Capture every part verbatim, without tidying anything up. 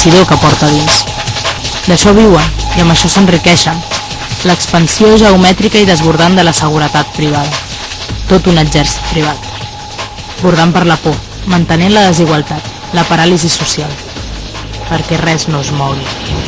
inquisidor que porta dins. D'això viuen i amb això s'enriqueixen. L'expansió geomètrica i desbordant de la seguretat privada. Tot un exèrcit privat. Bordant per la por, mantenint la desigualtat, la paràlisi social. Perquè res no es mogui.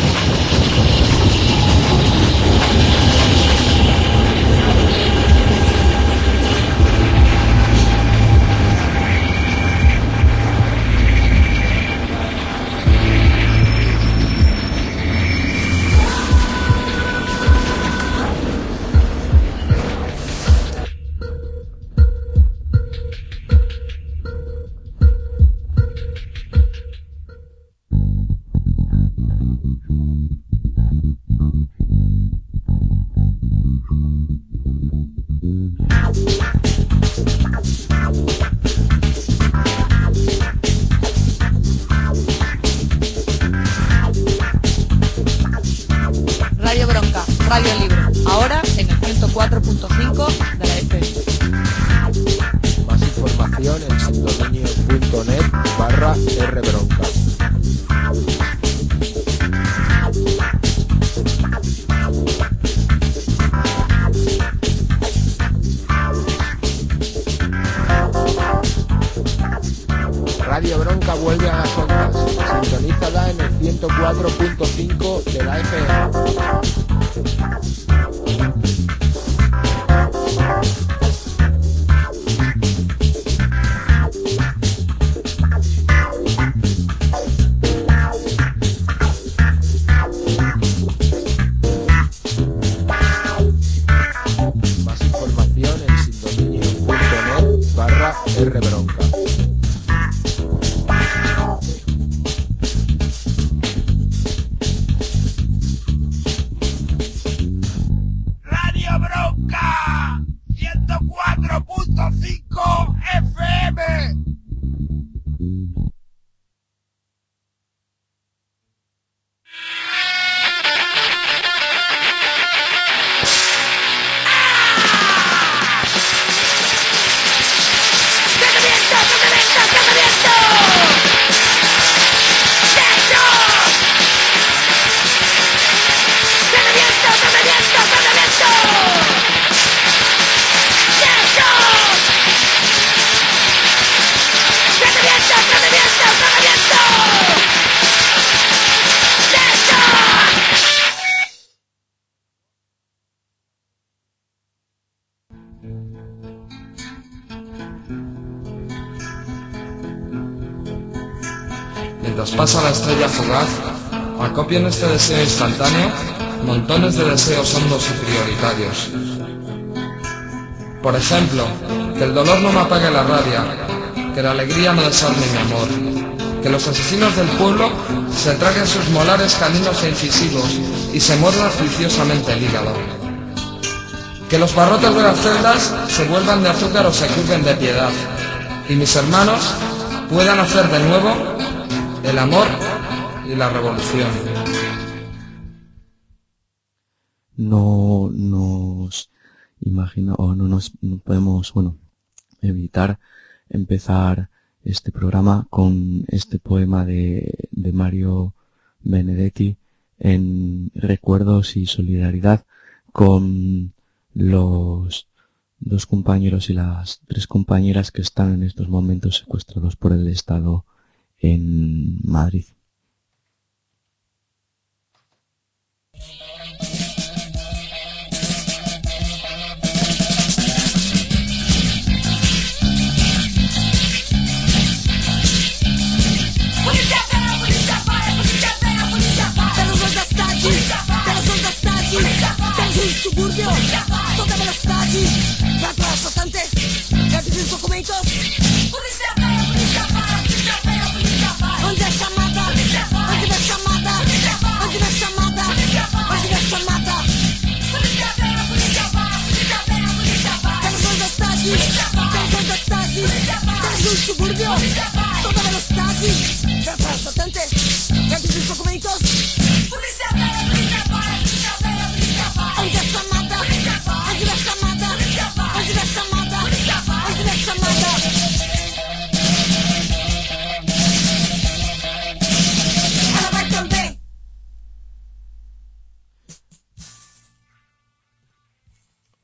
Radio Bronca, Radio Libre, ahora en el ciento cuatro punto cinco de la F M. Más información en sindominio punto net barra rbronca. Radio Bronca vuelve a las ondas. Sintonízala en el ciento cuatro punto cinco de la F M. Más información en sindominio punto net barra rbronca. Mientras pasa la estrella fugaz, acopia en este deseo instantáneo montones de deseos hondos y prioritarios. Por ejemplo, que el dolor no me apague la rabia, que la alegría no desarme mi amor, que los asesinos del pueblo se traguen sus molares caninos e incisivos y se muerdan juiciosamente el hígado, que los barrotes de las celdas se vuelvan de azúcar o se curven de piedad, y mis hermanos puedan hacer de nuevo el amor y la revolución. No nos imagina o no nos no podemos, bueno, evitar empezar este programa con este poema de, de Mario Benedetti en recuerdos y solidaridad con los dos compañeros y las tres compañeras que están en estos momentos secuestrados por el Estado en Madrid. Subúrbio, toda velocidade, vai para assaltantes, grandes os documentos. Polícia vai, polícia vai, polícia vai, polícia vai. Onde é chamada? Onde é chamada? Onde é chamada? Onde é chamada? Polícia vai, polícia vai, polícia vai, polícia vai. Temos onde cidade, temos onde cidade, temos um subúrbio, toda velocidade, vai para assaltantes, grandes os documentos. Polícia vai, polícia vai, polícia vai, polícia vai. Onde é chamada? Onde é chamada? Onde é chamada? Onde é chamada? Ela vai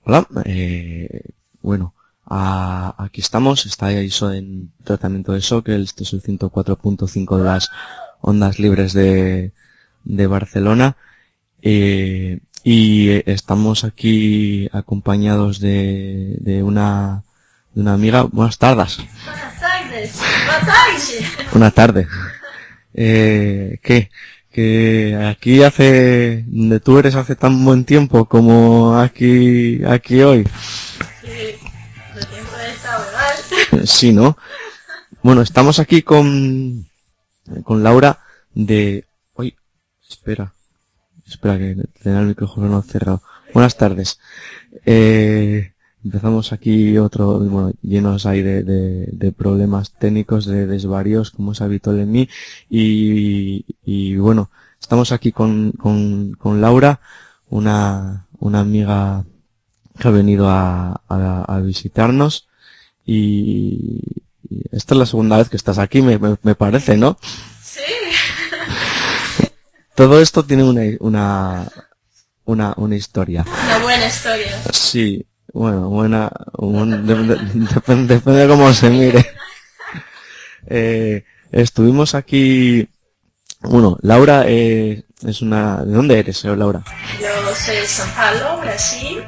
Hola, eh, bueno, a, aquí estamos, está ISO en tratamiento de shock, este es el ciento cuatro punto cinco de las ondas libres de, de Barcelona, eh, y estamos aquí acompañados de, de una, de una amiga. Buenas tardes. Buenas tardes. Buenas tardes. Buenas tardes. Eh, ¿qué? Que aquí hace, donde tú eres hace tan buen tiempo como aquí, aquí hoy. Sí, el tiempo está mal. Sí, ¿no? Bueno, estamos aquí con, con Laura de, uy, espera, espera que tenga el micrófono cerrado. Buenas tardes. Eh, empezamos aquí otro, bueno, llenos ahí de, de, de problemas técnicos, de desvaríos, como es habitual en mí, y, y bueno, estamos aquí con, con, con Laura, una, una amiga que ha venido a, a, a visitarnos, y, y esta es la segunda vez que estás aquí, me, me, me parece, ¿no? Sí. Todo esto tiene una, una, una, una historia. Una buena historia. Sí. Bueno, buena, un, de, de, depende, depende de cómo se mire. Eh, estuvimos aquí, bueno, Laura eh, es una, ¿de dónde eres, eh, Laura? Yo soy de São Paulo, Brasil,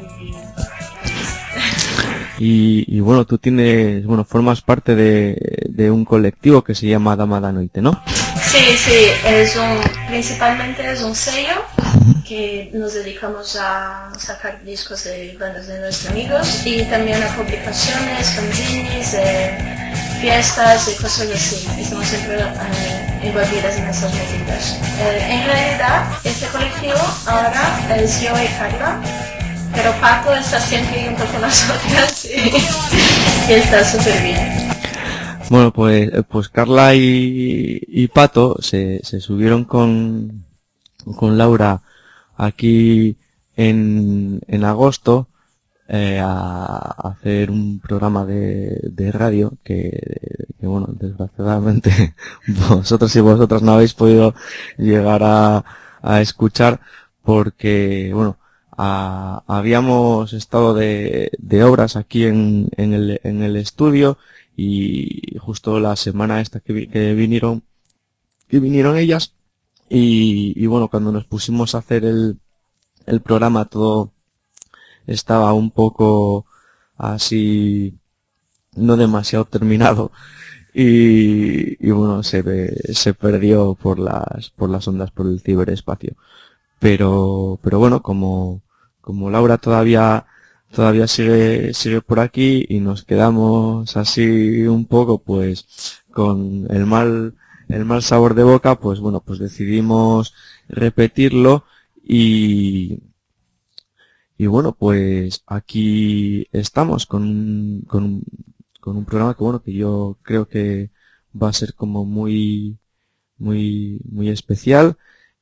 y... y, y bueno, tú tienes, bueno, formas parte de, de un colectivo que se llama Dama da Noite, ¿no? Sí, sí, es un, principalmente es un sello que nos dedicamos a sacar discos de bandas de nuestros amigos y también a publicaciones, fanzines, eh, fiestas y cosas así. Estamos siempre eh, envolvidas en esas movidas. Eh, en realidad, este colectivo ahora es yo y Carla, pero Pato está siempre junto con nosotras y, y está súper bien. Bueno, pues, pues Carla y, y Pato se, se subieron con, con Laura aquí en, en agosto eh, a, a hacer un programa de, de radio que, que, bueno, desgraciadamente vosotros y vosotras no habéis podido llegar a, a escuchar porque, bueno, a, habíamos estado de, de obras aquí en, en el, en el estudio y justo la semana esta que, que vinieron, que vinieron ellas, y, y bueno, cuando nos pusimos a hacer el, el programa todo estaba un poco así, no demasiado terminado, y, y bueno, se, se perdió por las, por las ondas, por el ciberespacio. Pero, pero bueno, como, como Laura todavía todavía sigue, sigue por aquí y nos quedamos así un poco, pues, con el mal, el mal sabor de boca, pues bueno, pues decidimos repetirlo y, y bueno, pues aquí estamos con un, con un, con un programa que bueno, que yo creo que va a ser como muy, muy, muy especial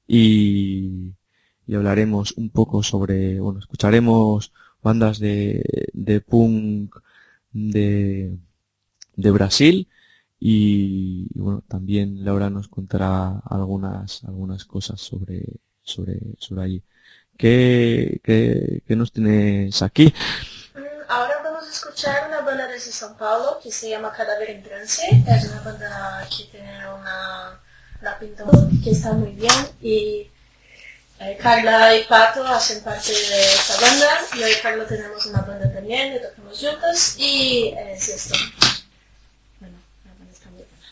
y, y hablaremos un poco sobre, bueno, escucharemos bandas de, de punk de, de Brasil y, y bueno, también Laura nos contará algunas, algunas cosas sobre, sobre, sobre allí. ¿Qué, qué, qué nos tienes aquí? Ahora vamos a escuchar una banda desde São Paulo que se llama Cadáver en Trance. Es una banda que tiene una, una pinta que está muy bien y Eh, Carla y Pato hacen parte de esta banda, yo y Carla tenemos una banda también, que tocamos juntos y es esto. Bueno, la banda está muy buena.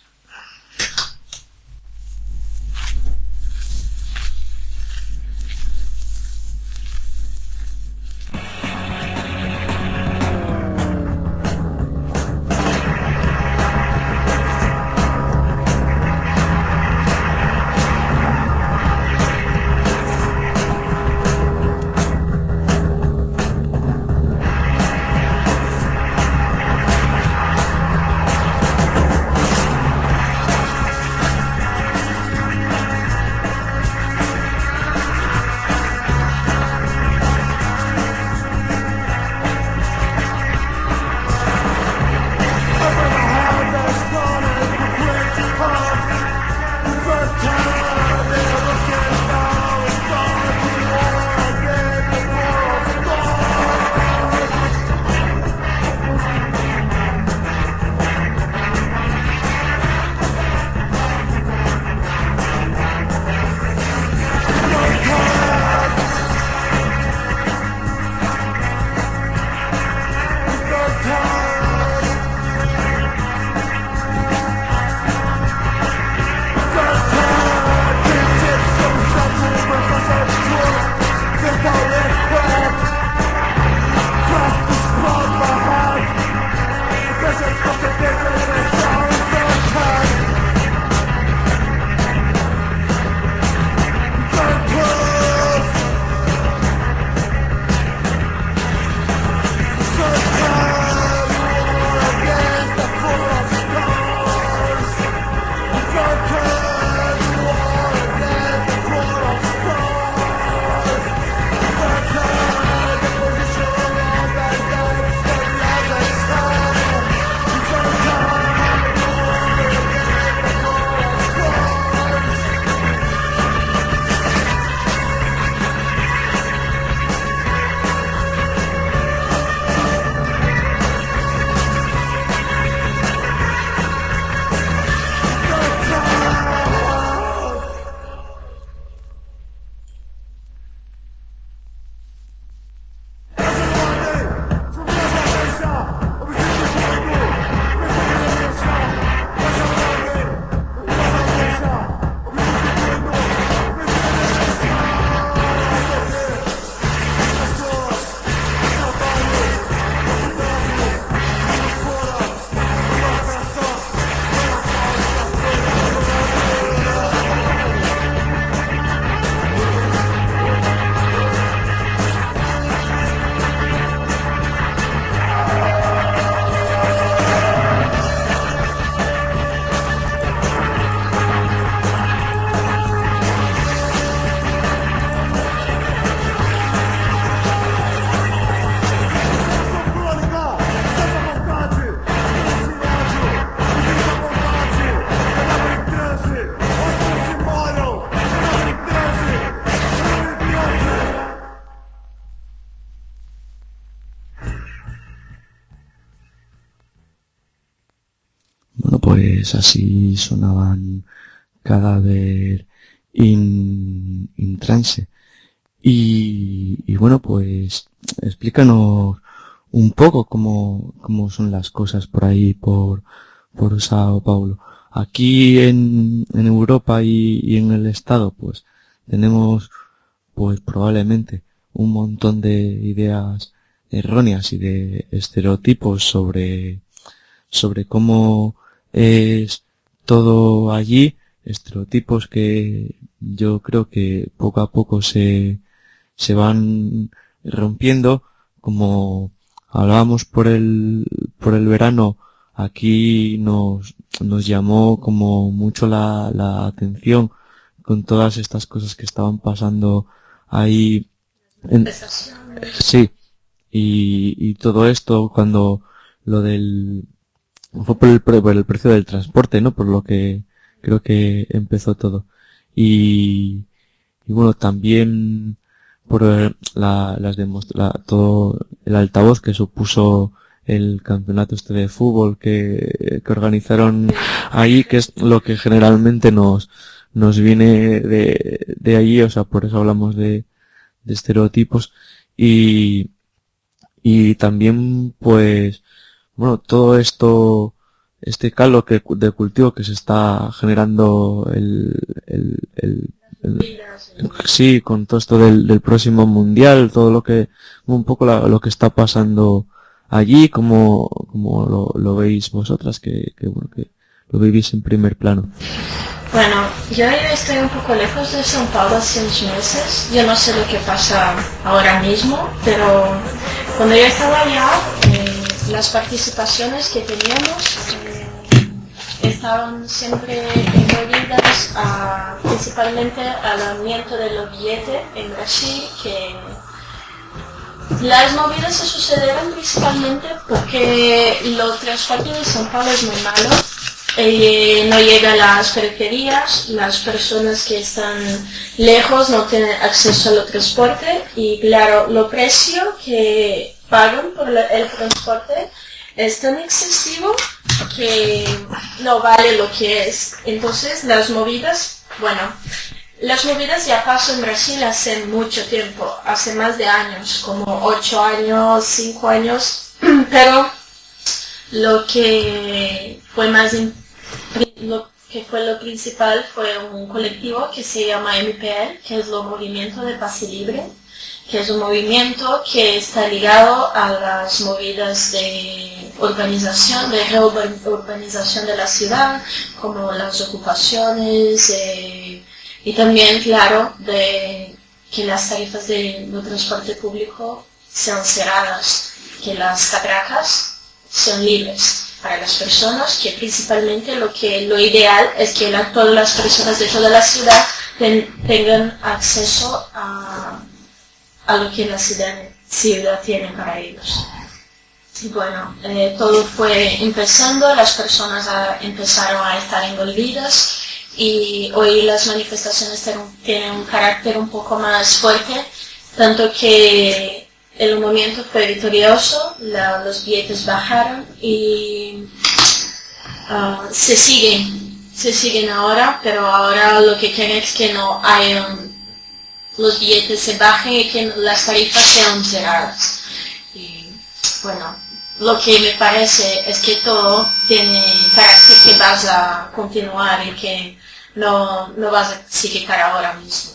pues así sonaban Cadáver in, in Trance. Y, y bueno, pues explícanos un poco cómo, cómo son las cosas por ahí, por, por Sao Paulo. Aquí en, en Europa y, y en el Estado, pues tenemos, pues probablemente un montón de ideas erróneas y de estereotipos sobre, sobre cómo es todo allí, estereotipos que yo creo que poco a poco se, se van rompiendo, como hablábamos por el, por el verano. Aquí nos, nos llamó como mucho la, la atención con todas estas cosas que estaban pasando ahí. En, sí, y, y todo esto cuando lo del, fue por el, por el precio del transporte, ¿no? Por lo que creo que empezó todo. Y, y bueno, también por la, las demostra, la, todo el altavoz que supuso el campeonato este de fútbol que, que organizaron ahí, que es lo que generalmente nos, nos viene de, de allí, o sea, por eso hablamos de, de estereotipos. Y, y también, pues, bueno, todo esto, este caldo que, de cultivo que se está generando el, el, el, el, el sí, con todo esto del, del próximo mundial, todo lo que, un poco la, lo que está pasando allí, como, como lo, lo veis vosotras, que, que bueno, que lo vivís en primer plano. Bueno, yo estoy un poco lejos de São Paulo hace unos meses. Yo no sé lo que pasa ahora mismo, pero cuando yo estaba allá, eh, las participaciones que teníamos eh, estaban siempre envolvidas a, principalmente al aumento de los billetes en Brasil, que las movidas se sucedieron principalmente porque el transporte de São Paulo es muy malo. Eh, no llega a las periferias, las personas que están lejos no tienen acceso al transporte y claro, los precios que pagan por la, el transporte es tan excesivo que no vale lo que es. Entonces las movidas, bueno, las movidas ya pasó en Brasil hace mucho tiempo, hace más de años, como ocho años, cinco años, pero lo que fue más importante, lo que fue lo principal fue un colectivo que se llama M P L, que es el Movimiento de Pase Libre, que es un movimiento que está ligado a las movidas de urbanización, de reurbanización de la ciudad, como las ocupaciones, eh, y también, claro, de que las tarifas de, de transporte público sean cerradas, que las catracas sean libres para las personas, que principalmente lo que lo ideal es que la, todas las personas de toda la ciudad ten, tengan acceso a, a lo que la ciudad, ciudad tiene para ellos. Y bueno, eh, todo fue empezando, las personas a, empezaron a estar envolvidas y hoy las manifestaciones tienen un carácter un poco más fuerte, tanto que el movimiento fue victorioso, la, los billetes bajaron y uh, se siguen, se siguen ahora, pero ahora lo que quieren es que no hayan, los billetes se bajen y que las tarifas sean cerradas. Y bueno, lo que me parece es que todo tiene carácter que vas a continuar y que no, no vas a significar ahora mismo.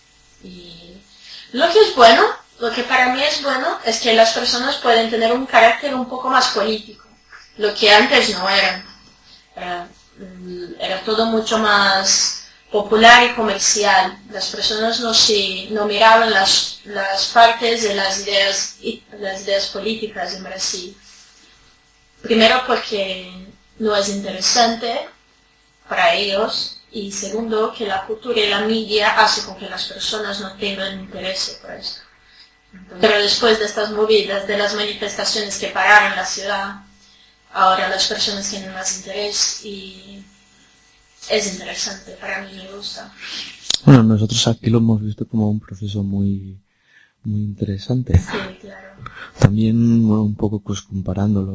Y lo que es bueno, lo que para mí es bueno es que las personas pueden tener un carácter un poco más político, lo que antes no eran. Era, era todo mucho más popular y comercial. Las personas no, se, no miraban las, las partes de las ideas, las ideas políticas en Brasil. Primero porque no es interesante para ellos y segundo que la cultura y la media hace con que las personas no tengan interés por esto. Pero después de estas movidas, de las manifestaciones que pararon la ciudad, ahora las personas tienen más interés y es interesante, para mí me gusta. Bueno, nosotros aquí lo hemos visto como un proceso muy muy interesante. Sí, claro. También, bueno, un poco pues comparándolo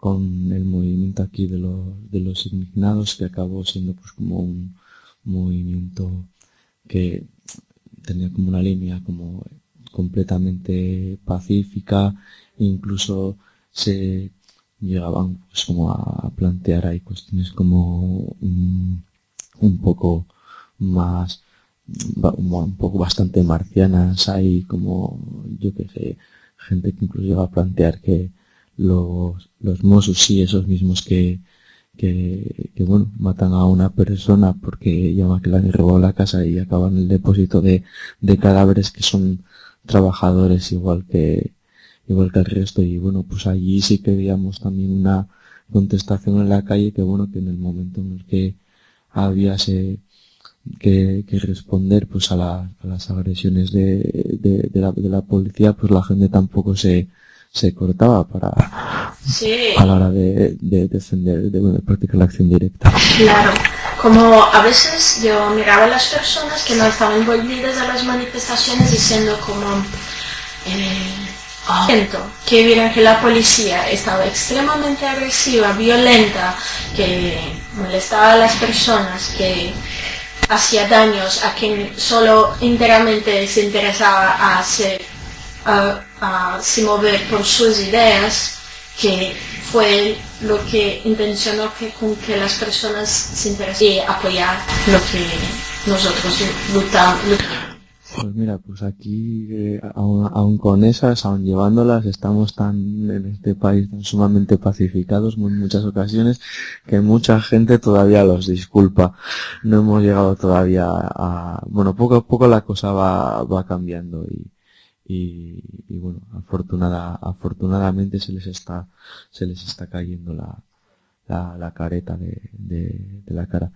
con el movimiento aquí de los, de los indignados, que acabó siendo pues como un movimiento que tenía como una línea como completamente pacífica, incluso se llegaban pues como a plantear ahí cuestiones como un, un poco más un poco bastante marcianas. Hay como, yo que sé, gente que incluso llega a plantear que los los Mossos, sí, esos mismos que que, que bueno, matan a una persona porque llama que le han robado la casa y acaban el depósito de, de cadáveres, que son trabajadores igual que igual que el resto. Y bueno, pues allí sí que veíamos también una contestación en la calle, que bueno, que en el momento en el que había se que, que responder pues a, la, a las agresiones de, de, de, la, de la policía, pues la gente tampoco se se cortaba para Sí. a la hora de, de defender, de, de practicar la acción directa. Claro, como a veces yo miraba a las personas que no estaban envolvidas en las manifestaciones diciendo como eh, oh, que vieron que la policía estaba extremadamente agresiva, violenta, que molestaba a las personas, que hacía daños a quien solo enteramente se interesaba a hacer a, a se mover por sus ideas, que fue lo que intencionó que, con que las personas se interesen y apoyar lo que nosotros lutamos. Pues mira, pues aquí, eh, aún, aún con esas, aún llevándolas, estamos tan en este país tan sumamente pacificados en muchas ocasiones que mucha gente todavía los disculpa. No hemos llegado todavía a... Bueno, poco a poco la cosa va, va cambiando y Y, y bueno, afortunada, afortunadamente se les está, se les está cayendo la, la, la careta de, de, de la cara.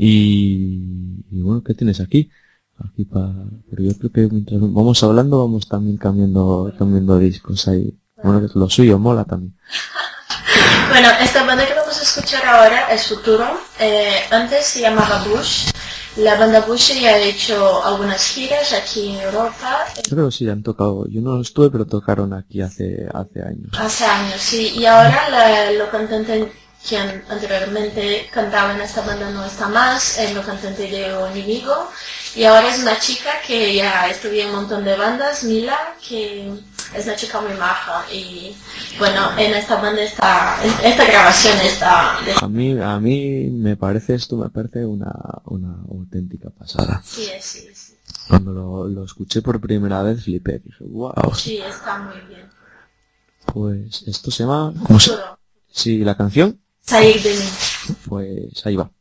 Y, y bueno, ¿qué tienes aquí? Aquí para, pero yo creo que mientras vamos hablando vamos también cambiando, cambiando discos ahí. Bueno, que lo suyo mola también. Bueno, esta banda que vamos a escuchar ahora es Futuro. Eh, antes se llamaba Bush. La banda Bush ya ha hecho algunas giras aquí en Europa. Yo creo que sí, han tocado, yo no estuve, pero tocaron aquí hace hace años. Hace años, sí. Y ahora la, lo cantante quien anteriormente cantaba en esta banda no está más, es lo cantante de Enemigo. Y ahora es una chica que ya estudió en un montón de bandas, Mila, que es una chica muy maja. Y bueno, en esta banda está, esta grabación está... De... A mí, a mí me parece esto, me parece una, una auténtica pasada. Sí, sí, sí. Cuando lo, lo escuché por primera vez flipé, dije, wow. Sí, está muy bien. Pues esto se llama... ¿Cómo se... Sí, la canción. Salir de mí. Pues ahí va.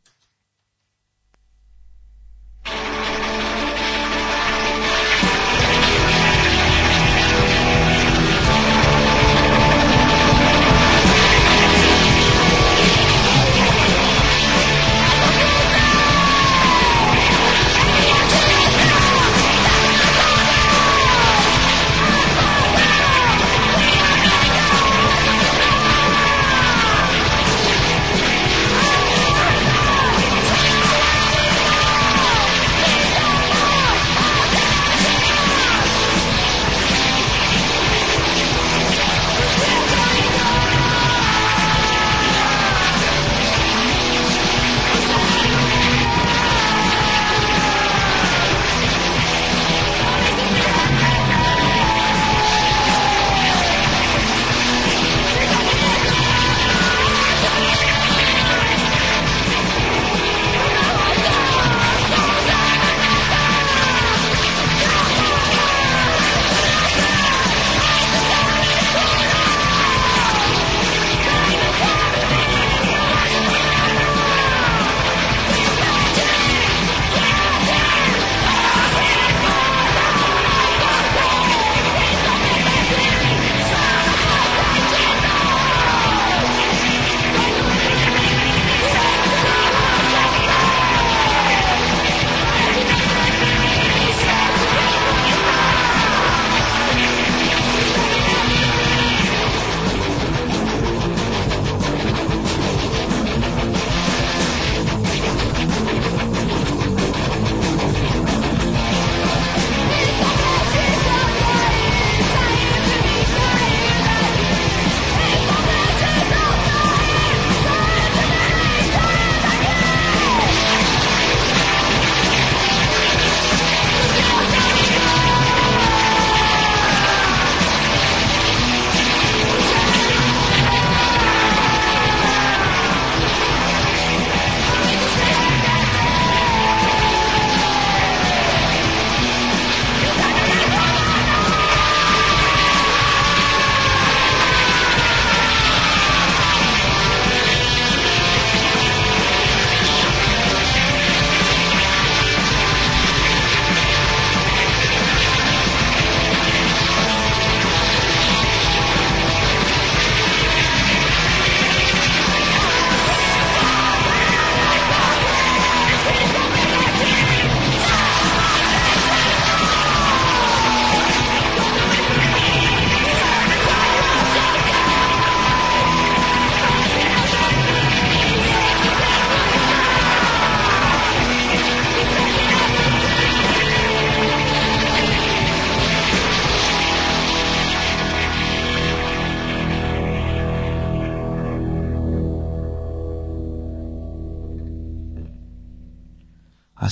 We'll be right back.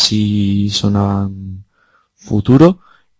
así sonaban Futuro.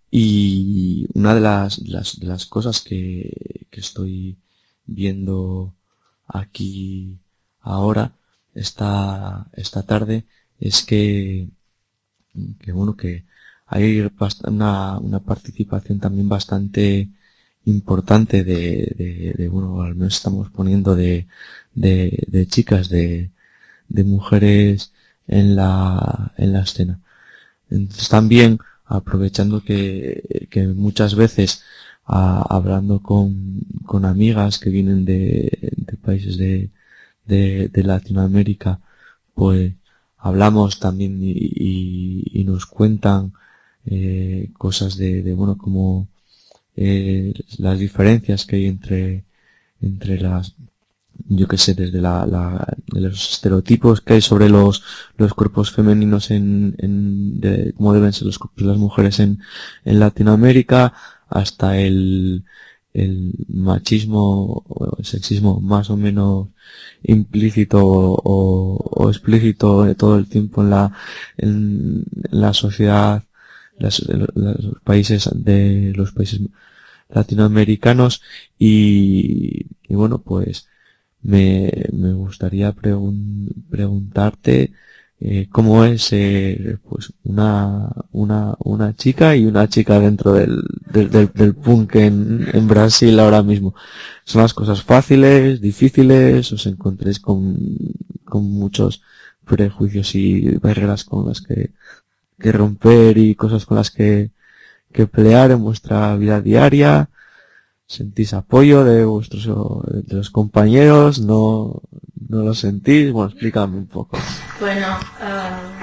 Y una de las, de las, de las cosas que, que estoy viendo aquí ahora, esta, esta tarde, es que, que bueno, que hay bast- una, una participación también bastante importante de, de, de, bueno, al menos estamos poniendo de, de, de chicas, de, de mujeres en la, en la escena. Entonces también, aprovechando que, que muchas veces, a, hablando con, con amigas que vienen de, de países de, de, de Latinoamérica, pues hablamos también y, y, y nos cuentan eh, cosas de, de, bueno, como eh, las diferencias que hay entre, entre las, yo qué sé, desde la, la, de los estereotipos que hay sobre los, los cuerpos femeninos en, en, de cómo deben ser los cuerpos de las mujeres en, en Latinoamérica, hasta el, el machismo o el sexismo más o menos implícito o, o explícito todo el tiempo en la, en, en la sociedad, las, los países de los países latinoamericanos y, y bueno, pues, Me, me gustaría pregun preguntarte eh, cómo es eh, pues una, una, una chica y una chica dentro del, del, del, del punk en, en Brasil ahora mismo. ¿Son las cosas fáciles, difíciles? ¿Os encontréis con, con muchos prejuicios y barreras con las que, que romper y cosas con las que, que pelear en vuestra vida diaria? ¿Sentís apoyo de vuestros, de los compañeros? ¿No, no lo sentís? Bueno, explícame un poco. Bueno, um,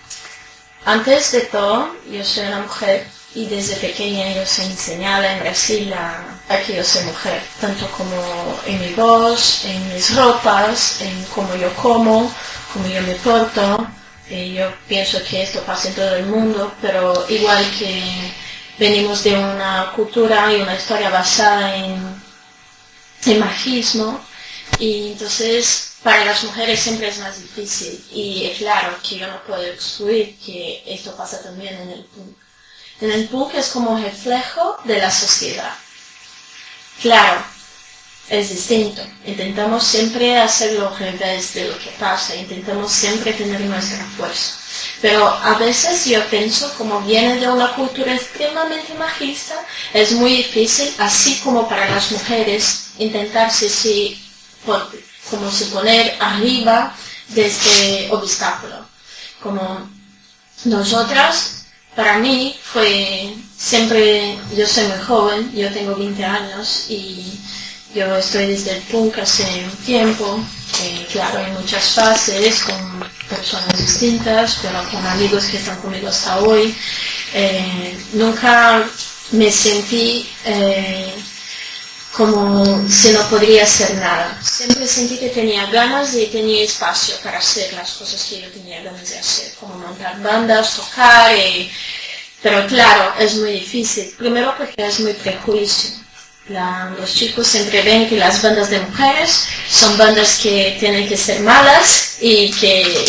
antes de todo, yo soy una mujer y desde pequeña yo soy enseñada en Brasil a, a que yo soy mujer, tanto como en mi voz, en mis ropas, en cómo yo como, cómo yo me porto. Eh, yo pienso que esto pasa en todo el mundo, pero igual que venimos de una cultura y una historia basada en, en machismo, y entonces para las mujeres siempre es más difícil. Y es claro que yo no puedo excluir que esto pasa también en el punk. En el punk es como reflejo de la sociedad. Claro, es distinto. Intentamos siempre hacerlo al revés de lo que pasa. Intentamos siempre tener nuestra fuerza. Pero a veces yo pienso, como viene de una cultura extremadamente machista, es muy difícil, así como para las mujeres, intentarse si, por, como se poner arriba de este obstáculo. Como nosotras, para mí fue siempre, yo soy muy joven, yo tengo veinte años y yo estoy desde el punk hace un tiempo, eh, claro, en muchas fases, con personas distintas, pero con amigos que están conmigo hasta hoy. Eh, nunca me sentí eh, como si no podría hacer nada. Siempre sentí que tenía ganas y tenía espacio para hacer las cosas que yo tenía ganas de hacer, como montar bandas, tocar, eh, pero claro, es muy difícil. Primero porque es muy prejuicio. La, los chicos siempre ven que las bandas de mujeres son bandas que tienen que ser malas y que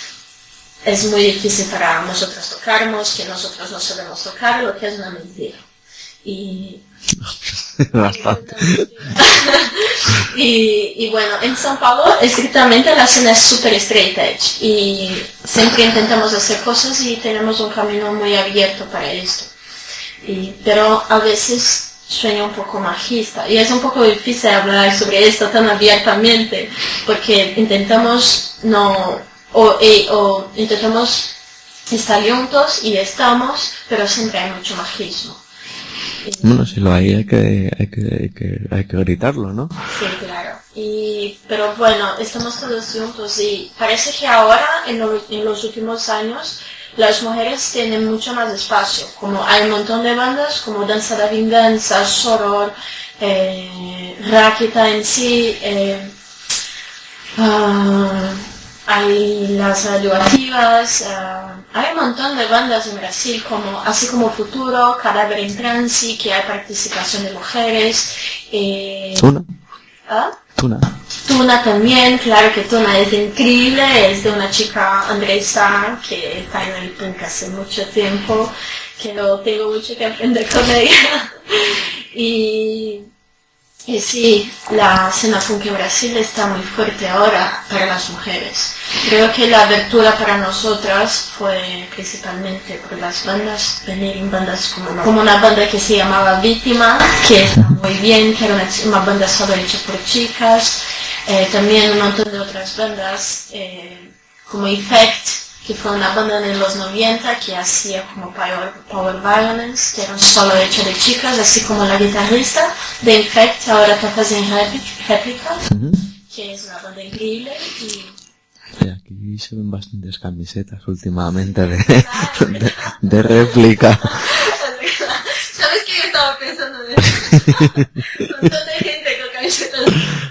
es muy difícil para nosotros tocarnos, que nosotros no sabemos tocar, lo que es una mentira. Y, Bastante. y, y bueno, en São Paulo estrictamente la escena es super straight edge y siempre intentamos hacer cosas y tenemos un camino muy abierto para esto. Y, pero a veces sueño un poco machista y es un poco difícil hablar sobre esto tan abiertamente porque intentamos no o, eh, o intentamos estar juntos y estamos, pero siempre hay mucho machismo. Y, bueno, si lo hay hay que, hay que, hay que, hay que gritarlo, ¿no? sí, claro. Y, pero bueno, estamos todos juntos y parece que ahora en, lo, en los últimos años las mujeres tienen mucho más espacio, como hay un montón de bandas como Danza da Vinganza, Soror, eh, Rakita en sí, eh, uh, hay las radioactivas, uh, hay un montón de bandas en Brasil, como, así como Futuro, Cadáver en Transi, que hay participación de mujeres. Eh, ¿Una? ¿Ah? Tuna. Tuna también, claro que Tuna es increíble, es de una chica Andresa que está en el punk hace mucho tiempo, que no tengo mucho que aprender con ella. y, y sí, la escena punk en Brasil está muy fuerte ahora para las mujeres. Creo que la abertura para nosotras fue principalmente por las bandas, venir en bandas como, como una banda que se llamaba Víctima, que está muy bien, que era una, una banda solo hecha por chicas. Eh, también un montón de otras bandas, eh, como Effect, que fue una banda de los noventa que hacía como Power, power Violence, que era solo hecho de chicas, así como la guitarrista de Effect ahora está haciendo Réplica, uh-huh. que es una banda increíble. Y sí, aquí se ven bastantes camisetas últimamente de, de, de Réplica. ¿Sabes qué yo estaba pensando de eso? Un montón de gente con camisetas.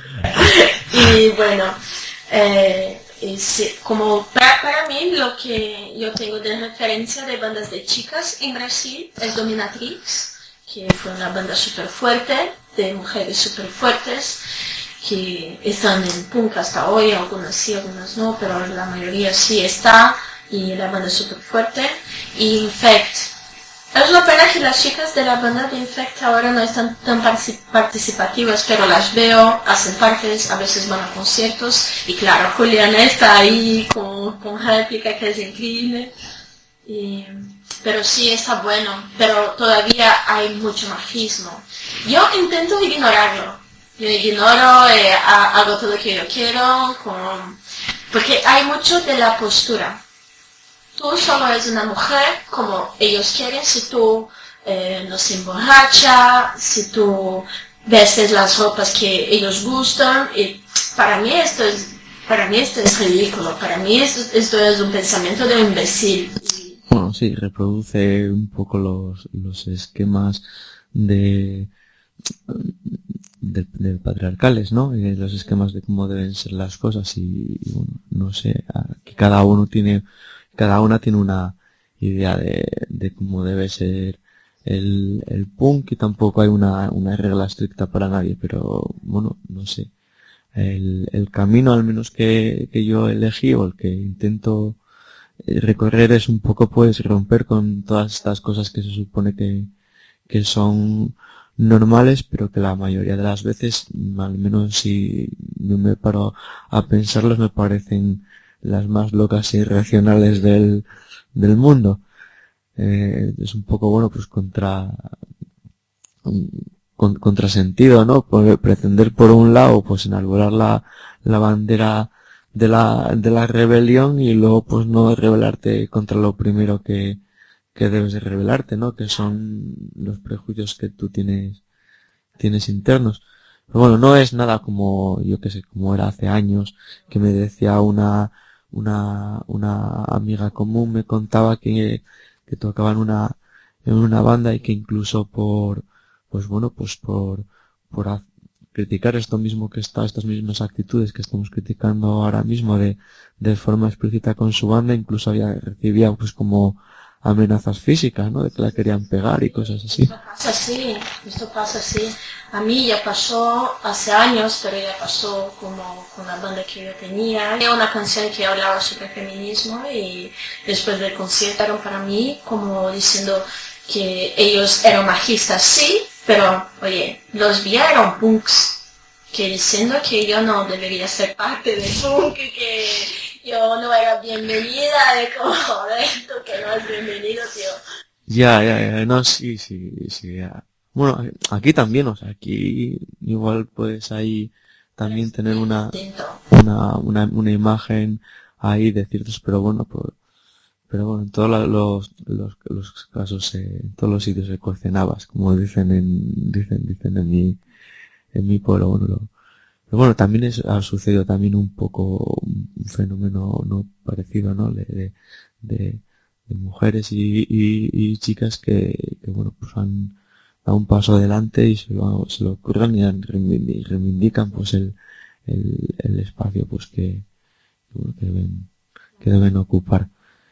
Y bueno, eh, y sí, como para, para mí lo que yo tengo de referencia de bandas de chicas en Brasil es Dominatrix, que fue una banda súper fuerte, de mujeres súper fuertes, que están en punk hasta hoy, algunas sí, algunas no, pero la mayoría sí está, y la banda es súper fuerte. Y Infect. Es una pena que las chicas de la banda de Infect ahora no están tan participativas, pero las veo, hacen partes, a veces van a conciertos, y claro, Juliana está ahí con, con Réplica, que es increíble, y, pero sí está bueno, pero todavía hay mucho machismo. Yo intento ignorarlo, yo ignoro, eh, hago todo lo que yo quiero, con, porque hay mucho de la postura. Tú solo eres una mujer como ellos quieren, si tú eh, no se emborracha, si tú vestes las ropas que ellos gustan. Y para mí esto es, para mí esto es ridículo, para mí esto, esto es un pensamiento de un imbécil. Bueno, sí, reproduce un poco los, los esquemas de, de, de patriarcales, ¿no? Y los esquemas de cómo deben ser las cosas y, y bueno, no sé, que cada uno tiene Cada una tiene una idea de, de cómo debe ser el, el punk y tampoco hay una, una regla estricta para nadie, pero bueno, no sé. El, el camino al menos que, que yo elegí o el que intento recorrer es un poco pues romper con todas estas cosas que se supone que, que son normales, pero que la mayoría de las veces, al menos si yo me paro a pensarlos, me parecen las más locas e irracionales del, del mundo. Eh, es un poco, bueno, pues contra, con, contrasentido, ¿no? Por pretender por un lado, pues enarbolar la, la bandera de la, de la rebelión y luego pues no rebelarte contra lo primero que, que debes de rebelarte, ¿no? Que son los prejuicios que tú tienes, tienes internos. Pero bueno, no es nada como, yo que sé, como era hace años, que me decía una, una, una amiga común, me contaba que, que tocaba en una, en una banda y que incluso por, pues bueno, pues por, por criticar esto mismo que está, estas mismas actitudes que estamos criticando ahora mismo de, de forma explícita con su banda, incluso había, recibía pues como amenazas físicas, ¿no? De que la querían pegar y cosas así. Esto pasa así, esto pasa así. A mí ya pasó hace años, pero ya pasó como con la banda que yo tenía. Había una canción que hablaba sobre feminismo y después del concierto eran para mí como diciendo que ellos eran machistas, sí, pero oye, los vi eran punks, que diciendo que yo no debería ser parte del punk, que yo no era bienvenida, de como, joder, tú que no es bienvenido, tío. Ya, ya, ya, no, sí, sí, sí, ya. Bueno, aquí también, o sea, aquí igual puedes ahí también tener una, una, una, una imagen ahí de ciertos, pero bueno, pues, pero bueno, en todos los, los, los casos, eh, en todos los sitios se cocinabas, como dicen en, dicen, dicen en mi, en mi pueblo, bueno, lo, pero bueno, también es, ha sucedido también un poco un fenómeno no parecido, ¿no? De, de, de, de mujeres y, y, y chicas que, que, bueno, pues han dado un paso adelante y se lo, se lo ocurran y reivindican, pues, el, el, el espacio, pues, que, bueno, que deben, que deben ocupar.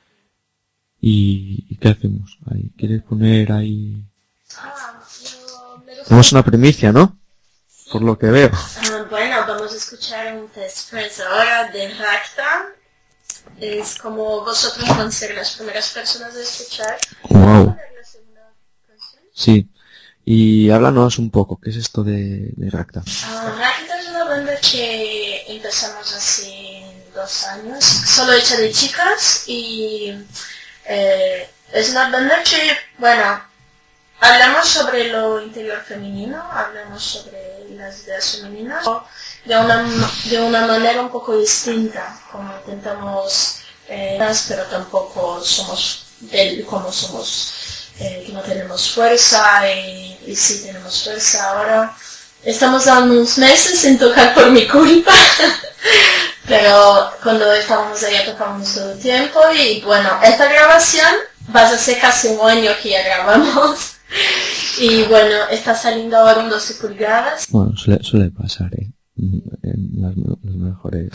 ¿Y, y qué hacemos ahí? ¿Quieres poner ahí? Ah, yo me Tenemos una primicia, ¿no? Por lo que veo. Ah, bueno, vamos a escuchar un test press ahora de Racta. Es como vosotros van a ser las primeras personas a escuchar. Wow. Sí. Y háblanos un poco, ¿qué es esto de, de Racta? Uh, Racta es una banda que empezamos hace dos años, solo hecha de chicas, y eh, es una banda que, bueno, hablamos sobre lo interior femenino, hablamos sobre las ideas femeninas de una, de una manera un poco distinta, como intentamos, eh, pero tampoco somos del, como somos, eh, que no tenemos fuerza, y, y sí tenemos fuerza ahora. Estamos dando unos meses sin tocar por mi culpa, pero cuando estábamos allá tocamos todo el tiempo, y bueno, esta grabación va a ser casi un año que ya grabamos. Y bueno, está saliendo ahora un doce pulgadas. Bueno, suele, suele pasar, ¿eh? En las, las mejores.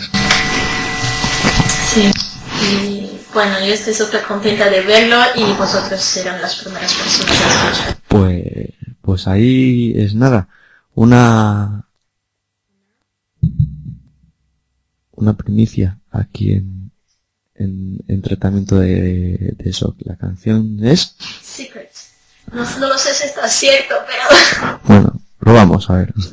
Sí, y bueno, yo estoy súper contenta de verlo, y vosotros serán las primeras personas a escuchar. Pues, pues ahí es nada, una, una primicia aquí en, en, en tratamiento de, de eso. La canción es... Secret. No, no lo sé si está cierto, pero... Bueno, lo vamos a ver.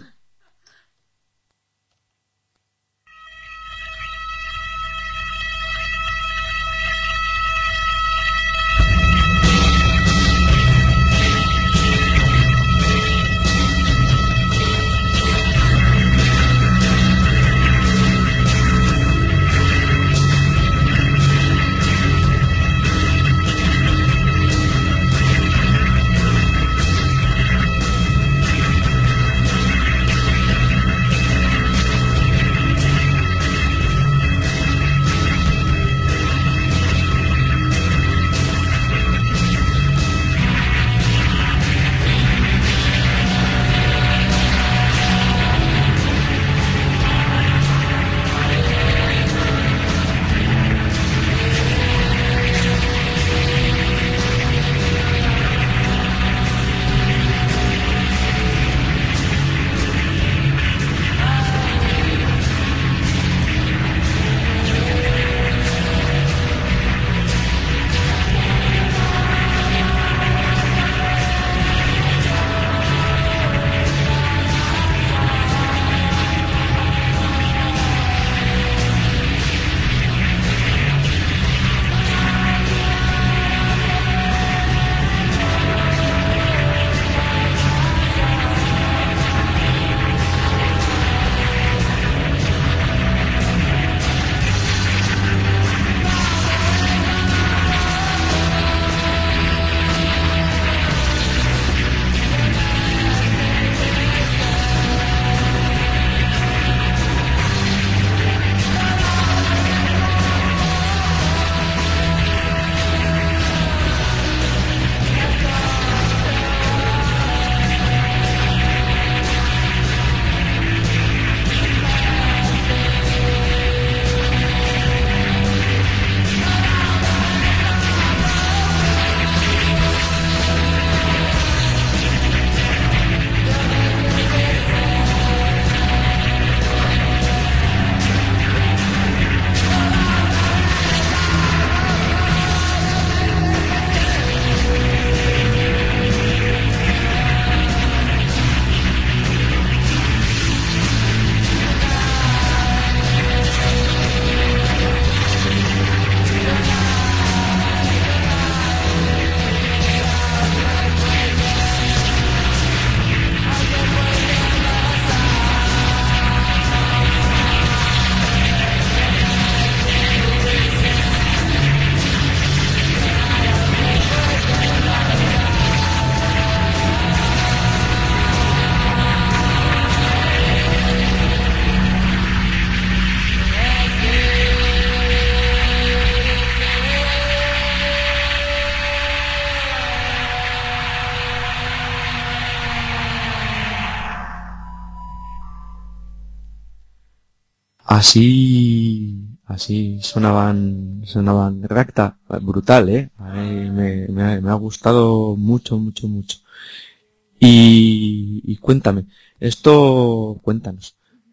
Así, así sonaban, sonaban Racta, brutal, ¿eh? A mí me, me, ha, me ha gustado mucho, mucho, mucho. Y, y cuéntame, esto, cuéntanos,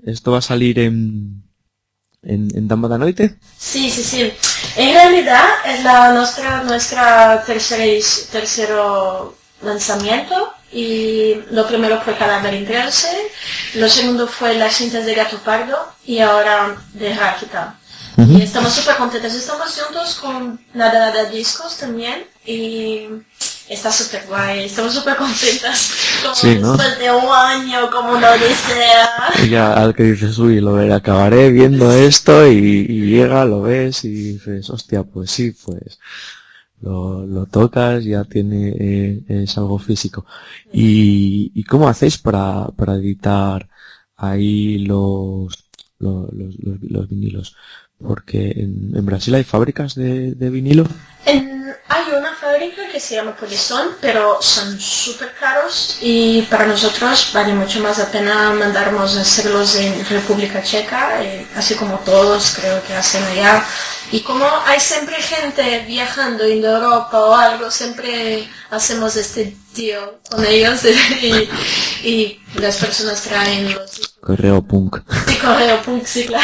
esto va a salir en, en, en Dama da Noite? Sí, sí, sí. En realidad es la nuestra, nuestra tercera, tercero lanzamiento. Y lo primero fue Cadáver Intrense, lo segundo fue Las cintas de Gato Pardo y ahora de Rakita. Uh-huh. Y estamos súper contentos, estamos juntos con Nada Nada Discos también y está súper guay, estamos súper contentas. Como sí, ¿no? Después de un año, como una odisea. Y ya al que dices, uy, lo veré, acabaré viendo esto y, y llega, lo ves y dices, hostia, pues sí, pues... Lo, lo tocas, ya tiene, eh, es algo físico. ¿Y, y cómo hacéis para, para editar ahí los, los, los, los, los vinilos? Porque en, en Brasil hay fábricas de, de vinilo. En, hay una fábrica que se llama Polizón, pero son súper caros y para nosotros vale mucho más la pena mandarnos a hacerlos en República Checa, eh, así como todos creo que hacen allá. Y como hay siempre gente viajando en Europa o algo, siempre hacemos este tío con ellos y, y las personas traen los... Correo punk. Sí, correo punk, sí, claro.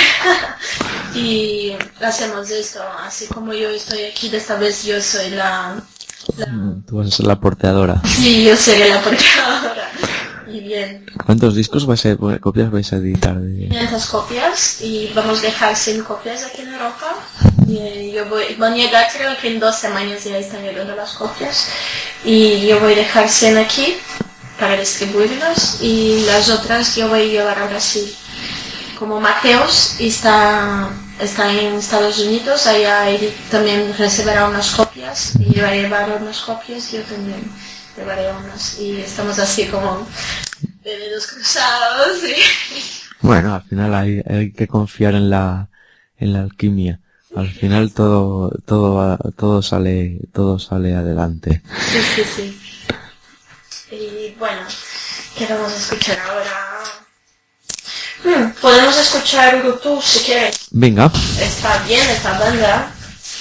Y hacemos esto, así como yo estoy aquí, de esta vez yo soy la... la... Tú vas a ser la porteadora. Sí, yo seré la porteadora. Y bien. ¿Cuántos discos vais a, copias vais a editar? De... quinientas copias y vamos a dejar cien copias aquí en Europa. Y yo voy, van a llegar, creo que en dos semanas ya están llegando las copias. Y yo voy a dejar cien aquí para distribuirlos y las otras yo voy a llevar a Brasil. Como Mateos está, está en Estados Unidos, allá él también recibirá unas copias y yo voy a llevar unas copias, yo también llevaré unas. Y estamos así como de dedos cruzados. ¿Sí? Bueno, al final hay, hay que confiar en la, en la alquimia. Al final todo, todo, todo sale, todo sale adelante. Sí, sí, sí. Y bueno, ¿qué vamos a escuchar ahora? Hmm, podemos escuchar YouTube si quieres. Venga. Está bien esta banda.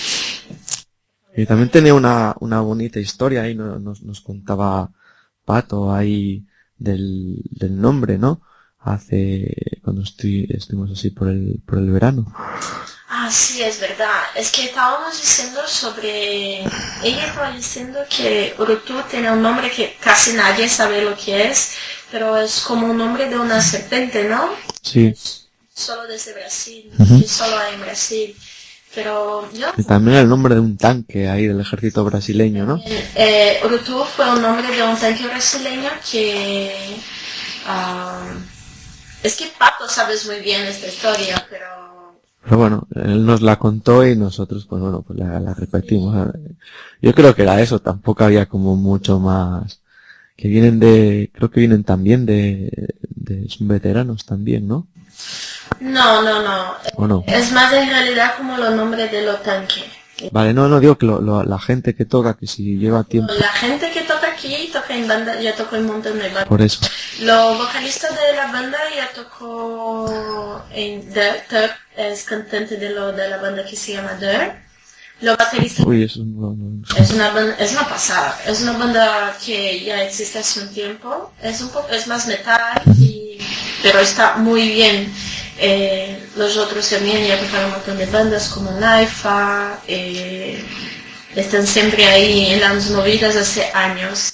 Y también tenía una, una bonita historia ahí, nos, nos contaba Pato ahí del, del nombre, ¿no? Hace, cuando estoy, estuvimos así por el, por el verano. Ah, sí, es verdad. Es que estábamos diciendo sobre... Ella estaba diciendo que Urutú tiene un nombre que casi nadie sabe lo que es, pero es como un nombre de una serpiente, ¿no? Sí. Solo desde Brasil, Uh-huh. y solo hay en Brasil. Pero yo... Y también el nombre de un tanque ahí del ejército brasileño, ¿no? Eh, Urutú fue un nombre de un tanque brasileño que... Uh, es que Pato sabes muy bien esta historia, pero... Pero bueno, él nos la contó y nosotros, pues bueno, pues la, la repetimos. Yo creo que era eso, tampoco había como mucho más... Que vienen de... Creo que vienen también de... de son veteranos también, ¿no? No, no, no. ¿O no? Es más en realidad como los nombres de los tanques. Vale, no, no digo que lo, lo, la gente que toca, que si lleva tiempo... La gente que toca aquí toca en banda, ya tocó en un montón de bandas. Por eso. Los vocalistas de la banda ya tocó en Dirt. Dirt es cantante de, lo, de la banda que se llama Dirt. Los bateristas... Uy, eso no, no, no. Es una banda, es una pasada. Es una banda que ya existe hace un tiempo. Es un poco, es más metal, y, pero está muy bien. Eh, los otros también ya tocaron un montón de bandas como Naifa, eh, están siempre ahí en las movidas hace años.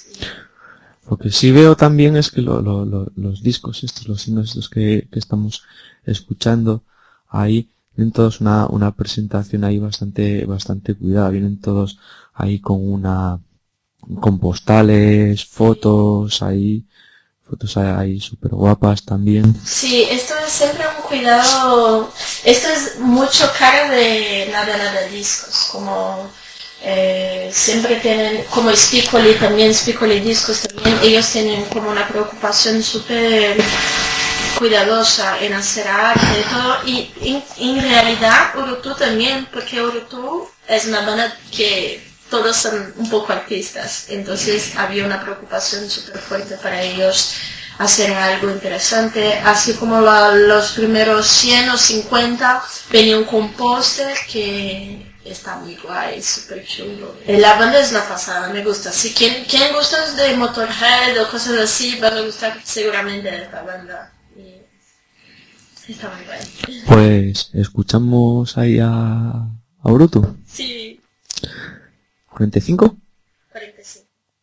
Lo que sí veo también es que lo, lo, lo, los discos estos, los signos estos que, que estamos escuchando ahí, vienen todos una, una presentación ahí bastante, bastante cuidada, vienen todos ahí con una, con postales, fotos ahí, fotos ahí súper guapas también. Sí, esto es siempre un cuidado, esto es mucho cara de Nada Nada Discos, como eh, siempre tienen, como Spicoli también, Spicoli Discos también, ellos tienen como una preocupación súper cuidadosa en hacer arte y todo, y en, en realidad Urutú también, porque Urutú es una banda que todos son un poco artistas, entonces había una preocupación súper fuerte para ellos hacer algo interesante, así como la, los primeros cien o cincuenta venían con póster que está muy guay, súper chulo. La banda es una pasada, me gusta. Si quien, quien gusta de Motorhead o cosas así, va a gustar seguramente de esta banda. Y Está muy bueno. Pues escuchamos ahí a, a Brutu. Sí. ¿cuarenta y cinco? cuarenta y cinco.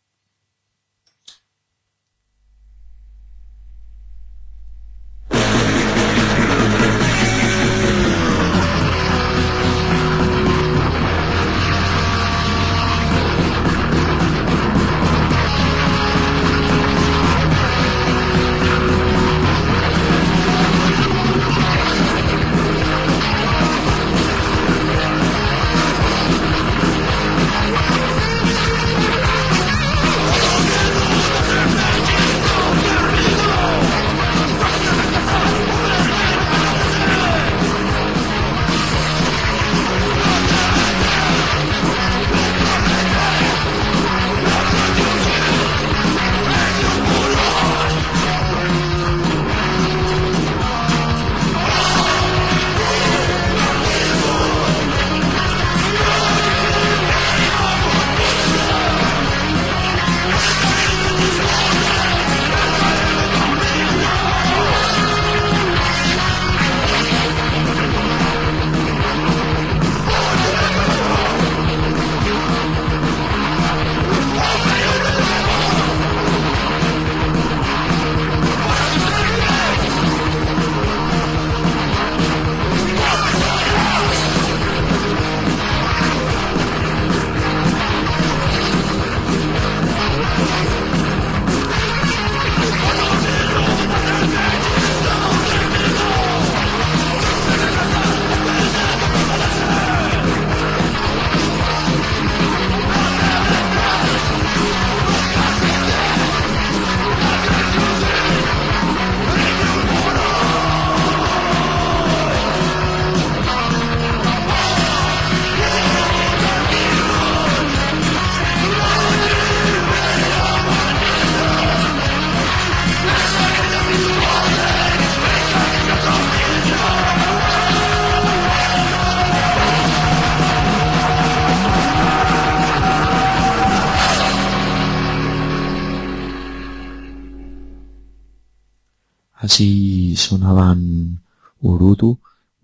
Así sonaban Urutu,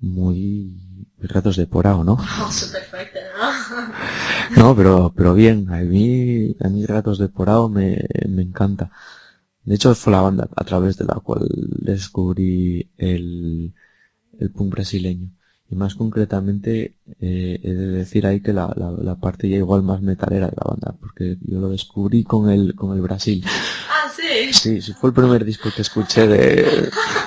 muy ratos de porao, ¿no? Oh, súper fuerte, ¿no? No, pero pero bien, a mí, a mí Ratos de Porao me, me encanta. De hecho, fue la banda a través de la cual descubrí el, el punk brasileño. Y más concretamente, eh, he de decir ahí que la, la, la parte ya igual más metalera de la banda, porque yo lo descubrí con el, con el Brasil. Ah, sí. Sí, sí, fue el primer disco que escuché de,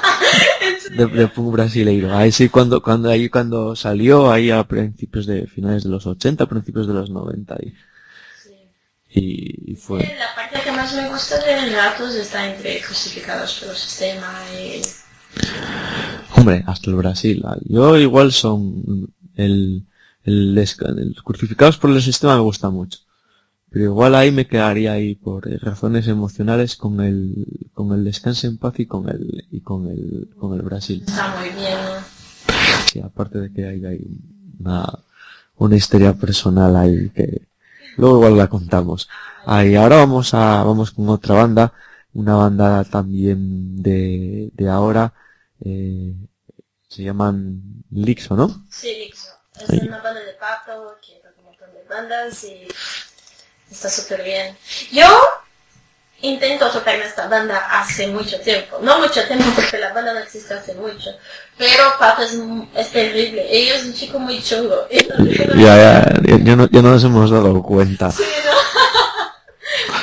de, de punk brasileiro. Ahí sí, cuando, cuando, ahí cuando salió, ahí a principios de, finales de los ochenta, principios de los noventa, y, y, y fue... Sí, la parte que más me gusta de Ratos está entre Crucificados por el Sistema y... Hombre, hasta el Brasil. Yo igual son el, el, el Crucificados por el Sistema me gusta mucho. Pero igual ahí me quedaría ahí por razones emocionales con el, con el Descanse en Paz y con el, y con el, con el Brasil. Está muy bien, ¿no? Sí, aparte de que hay, hay una, una historia personal ahí que luego igual la contamos. Ahí, ahora vamos a, vamos con otra banda, una banda también de, de ahora, eh, se llaman Lixo, ¿no? Sí, Lixo. Es Ahí. una banda de pato que toca un montón de bandas y está súper bien. Yo intento tocar en esta banda hace mucho tiempo. No mucho tiempo porque la banda no existe hace mucho. Pero Pato es, es terrible. Ella es un chico muy chungo. Ya, ya, ya, ya, no, ya no nos hemos dado cuenta. Sí, ¿no?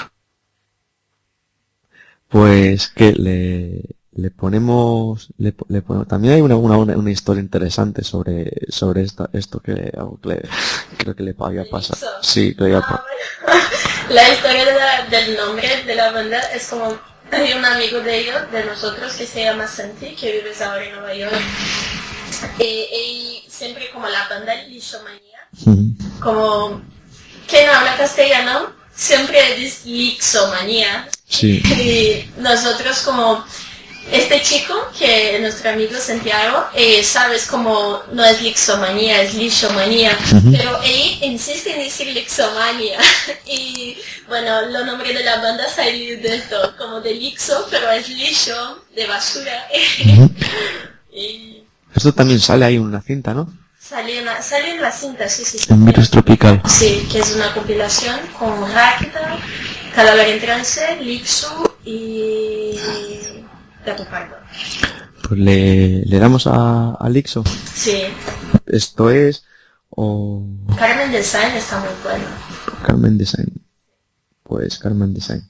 Pues que le, le ponemos, le, le ponemos, también hay una, una, una historia interesante sobre, sobre esta, esto que, le, que le, creo que le había pasado. Sí, que le había pasado. La historia de la, del nombre de la banda es como, hay un amigo de ellos, de nosotros, que se llama Santi, que vive ahora en Nueva York. Y, y siempre como la banda Lixomanía, Mm. como que no habla castellano, siempre dice Lixomanía. Sí. Y nosotros como este chico, que es nuestro amigo Santiago, eh, sabes como no es lixomanía, es lixomanía, Ujú. pero él insiste en decir lixomanía. Y bueno, los nombres de la banda salió de esto, como de lixo, pero es lixo, de basura. Ujú. Y Esto también sale ahí en una cinta, ¿no? salió una, salió en la cinta, sí, sí. En Virus Tropical. Sí, que es una compilación con Rakita, Cadáver en Trance, Lixu y Gato Pardo. Pues le, le damos a, a Lixo. Sí. Esto es... o... Carmen Design está muy bueno. Carmen Design. Pues Carmen Design.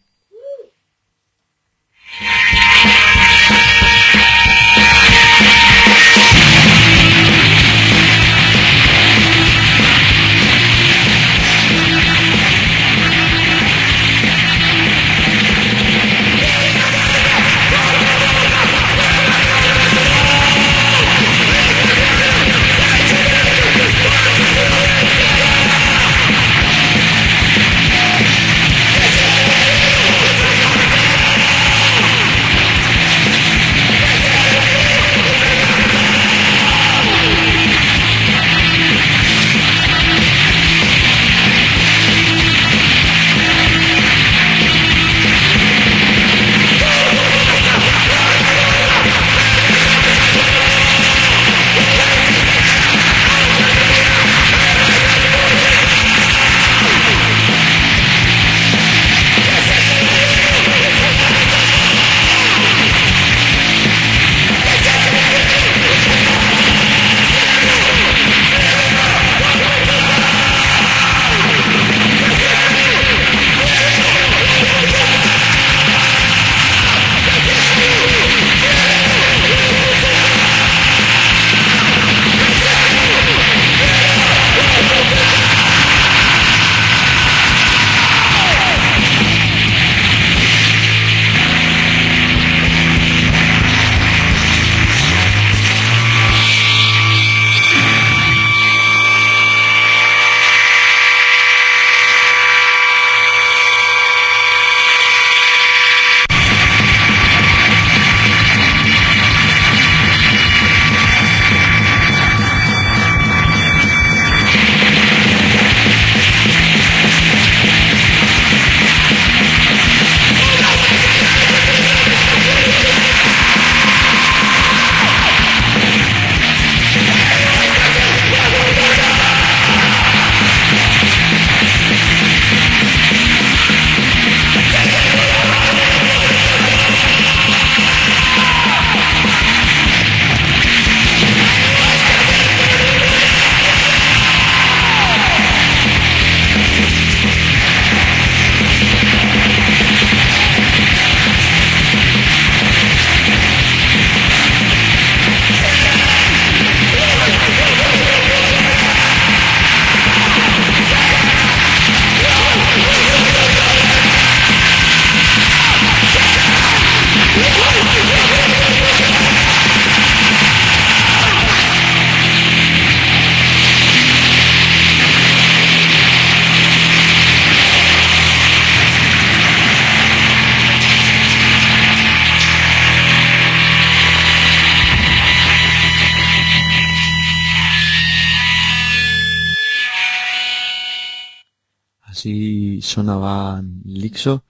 Así sonaba Lixo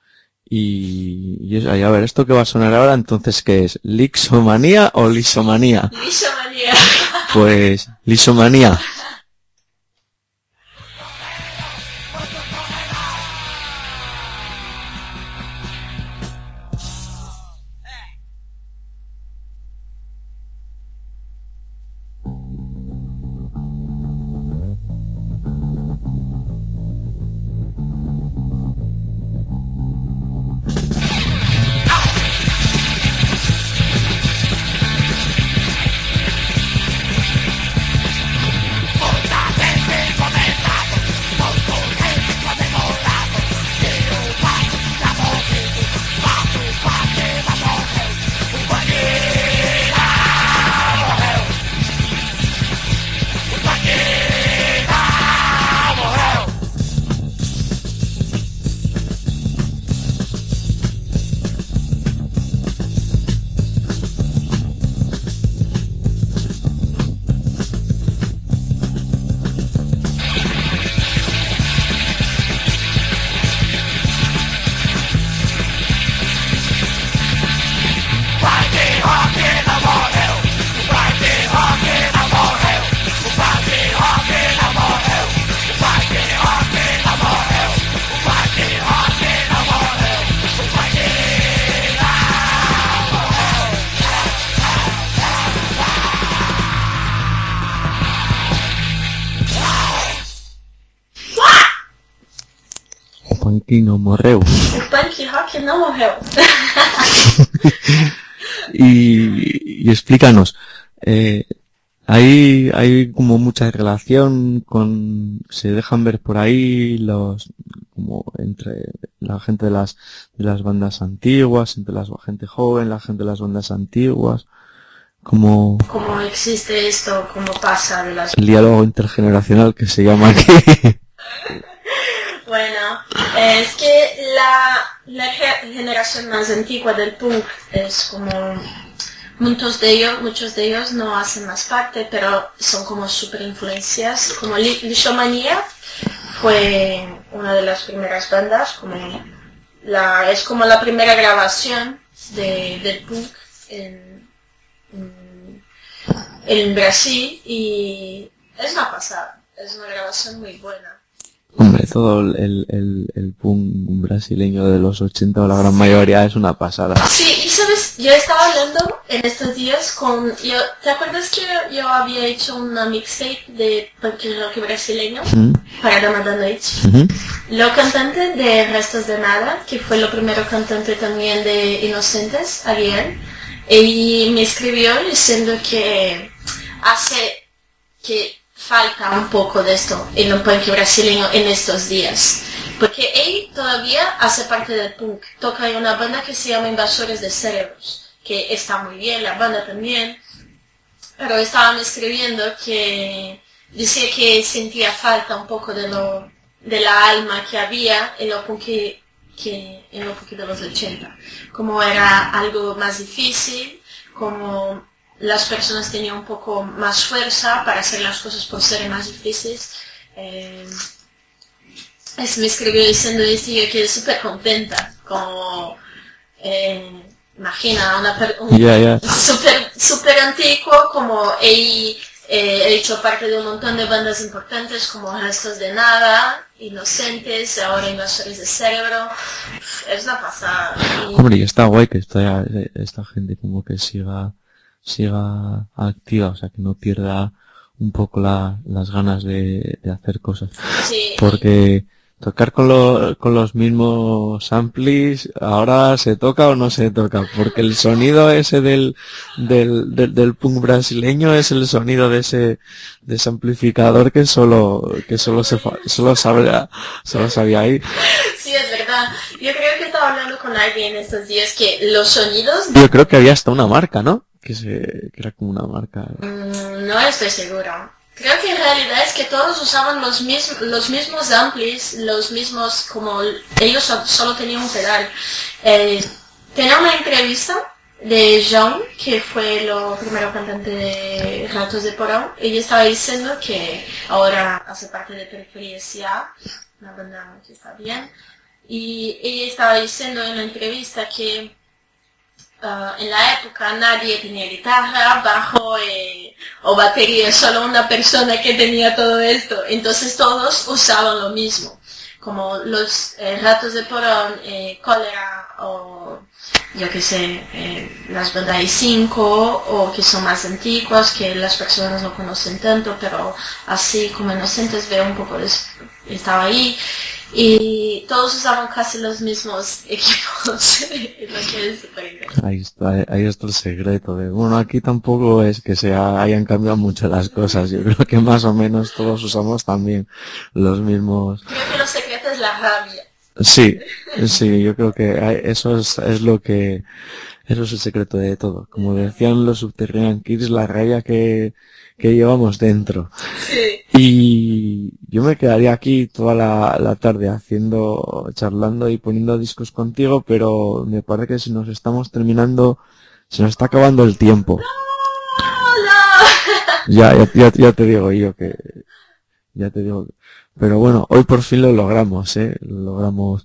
y, y es- a ver, ¿esto que va a sonar ahora? Entonces, ¿qué es? ¿Lixomanía o lisomanía? Lisomanía. Pues lisomanía. rock no morreu. O punk rock não morreu. y, y explícanos, eh, hay, hay como mucha relación con, se dejan ver por ahí los, como entre la gente de las, de las bandas antiguas, entre la gente joven, la gente de las bandas antiguas, como... ¿Cómo existe esto? ¿Cómo pasa de las... El diálogo intergeneracional que se llama aquí. Bueno, es que la, la generación más antigua del punk es como... Muchos de ellos, muchos de ellos no hacen más parte, pero son como super influencias. Como Lixomania fue una de las primeras bandas, como la, es como la primera grabación de, del punk en, en, en Brasil y es una pasada, es una grabación muy buena. Hombre, todo el, el, el punk brasileño de los ochenta o la gran mayoría es una pasada. Sí, y sabes, yo estaba hablando en estos días con... Yo, ¿te acuerdas que yo había hecho una mixtape de punk rock brasileño ¿Mm? para Dama da Noite? Uh-huh. Lo cantante de Restos de Nada, que fue lo primero cantante también de Inocentes, Ariel, y me escribió diciendo que hace que falta un poco de esto en el punk brasileño en estos días. Porque él todavía hace parte del punk. Toca en una banda que se llama Invasores de Cerebros, que está muy bien, la banda también. Pero estaban escribiendo que decía que sentía falta un poco de lo de la alma que había en lo punk que, que en lo punk de los ochenta. Como era algo más difícil, como las personas tenían un poco más fuerza para hacer las cosas por ser más difíciles. Eh, es, me escribió diciendo esto y yo quedé súper contenta. Como, eh, imagina, una per, un yeah, yeah. súper super antiguo, como él eh, he hecho parte de un montón de bandas importantes como Restos de Nada, Inocentes, ahora Invasores de Cerebro. Es una pasada. Y... Hombre, y está guay que esta, esta gente como que siga... siga activa, o sea, que no pierda un poco la, las ganas de, de hacer cosas. Sí. Porque tocar con, lo, con los mismos amplis, ahora se toca o no se toca, porque el sonido ese del, del, del, del punk brasileño es el sonido de ese, de ese amplificador que solo, que solo se, solo sabía, solo sabía ahí. Sí, es verdad. Yo creo que estaba hablando con alguien estos días que los sonidos... Yo creo que había hasta una marca, ¿no? Que, se, que era como una marca. Mm, no estoy segura. Creo que en realidad es que todos usaban los mismos, los mismos amplis, los mismos, como ellos so, solo tenían un pedal. Eh, tenía una entrevista de Jean, que fue lo primero cantante de Ratos de Porão. Ella estaba diciendo que ahora hace parte de Periferia S A, una banda que está bien. Y ella estaba diciendo en la entrevista que Uh, en la época nadie tenía guitarra, bajo eh, o batería, solo una persona que tenía todo esto. Entonces todos usaban lo mismo, como los eh, Ratos de Porão, eh, Cólera o yo que sé, eh, las bandas cinco o que son más antiguas, que las personas no conocen tanto, pero así como Inocentes veo un poco de, estaba ahí. Y todos usaban casi los mismos equipos, lo que es súper interesante. Ahí está, ahí está el secreto de, bueno, aquí tampoco es que se hayan cambiado mucho las cosas, yo creo que más o menos todos usamos también los mismos. Creo que lo secreto es la rabia. Sí, sí, yo creo que eso es, es lo que, eso es el secreto de todo. Como decían los Subterranean Kids, la rabia que, que llevamos dentro. Sí. Y yo me quedaría aquí toda la, la tarde haciendo, charlando y poniendo discos contigo, pero me parece que si nos estamos terminando, se nos está acabando el tiempo. No, no. Ya, ya, ya, ya te digo yo que, ya te digo, pero bueno, hoy por fin lo logramos, eh, lo logramos.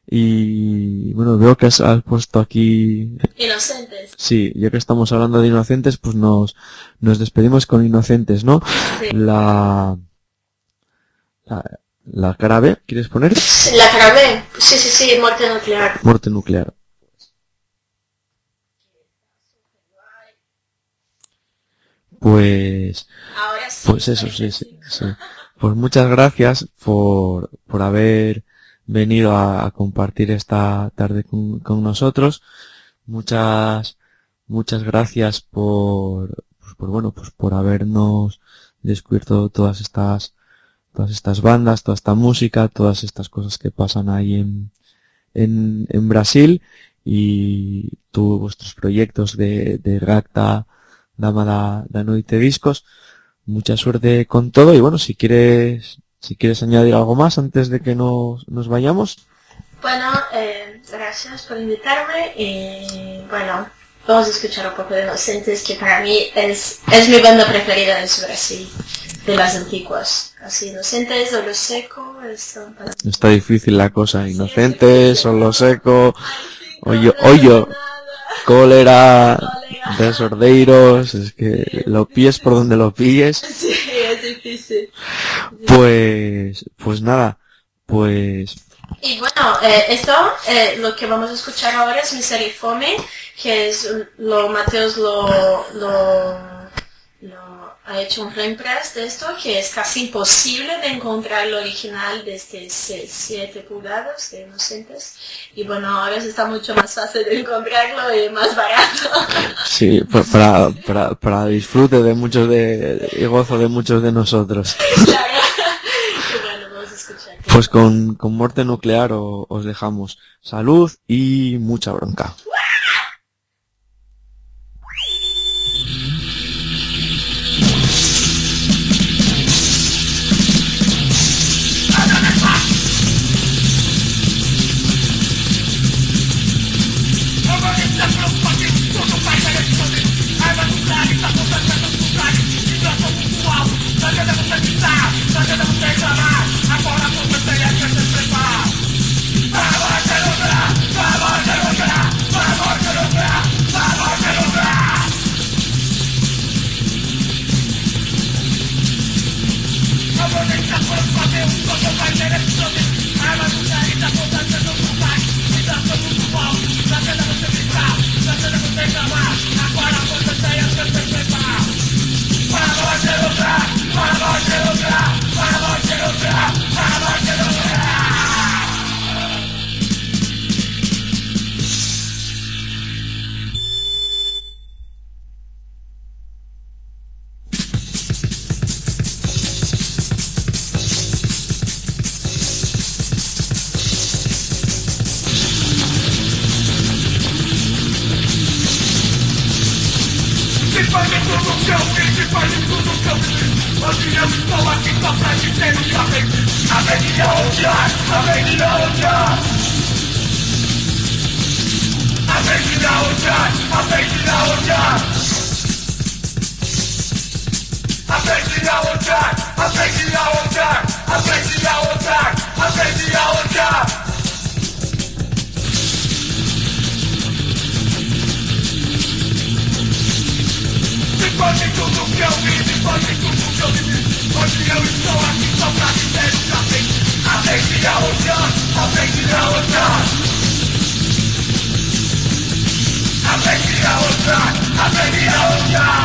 Y bueno, veo que has, has puesto aquí... Inocentes. Sí, ya que estamos hablando de Inocentes, pues nos, nos despedimos con Inocentes, ¿no? Sí. La, la, la cara B, ¿quieres poner? La cara B, sí, sí, sí, muerte nuclear. Muerte nuclear. Pues, Ahora sí. pues eso, sí, sí, sí. Pues muchas gracias por, por haber venido a, a compartir esta tarde con, con nosotros. Muchas, muchas gracias por, pues por bueno, pues por habernos descubierto todas estas, todas estas bandas, toda esta música, todas estas cosas que pasan ahí en, en, en Brasil, y tú, vuestros proyectos de, de Gacta, Dama da, da Noite Discos. Mucha suerte con todo, y bueno, si quieres, si quieres añadir algo más antes de que nos, nos vayamos. Bueno, eh, gracias por invitarme y bueno, vamos a escuchar un poco de Inocentes, que para mí es, es mi banda preferida en Brasil, de las antiguas. Así, Inocentes, Solo Seco, son para... Está difícil la cosa, Inocentes, Solo Seco, Hoyo, Hoyo, Cólera, Desordeiros, es que lo pilles por donde lo pilles. Sí, es difícil. Pues, pues nada, pues... Y bueno, eh, esto, eh, lo que vamos a escuchar ahora es Miserifome, que es lo, Mateos lo, lo, lo ha hecho un reimpress de esto, que es casi imposible de encontrar el original de este siete pulgadas de Inocentes. Y bueno, ahora está mucho más fácil de encontrarlo y más barato. Sí, para, para, para disfrute de muchos de, y gozo de muchos de nosotros. Claro. Y bueno, vamos a escuchar. Pues con, con Muerte Nuclear o, os dejamos. Salud y mucha bronca. I've been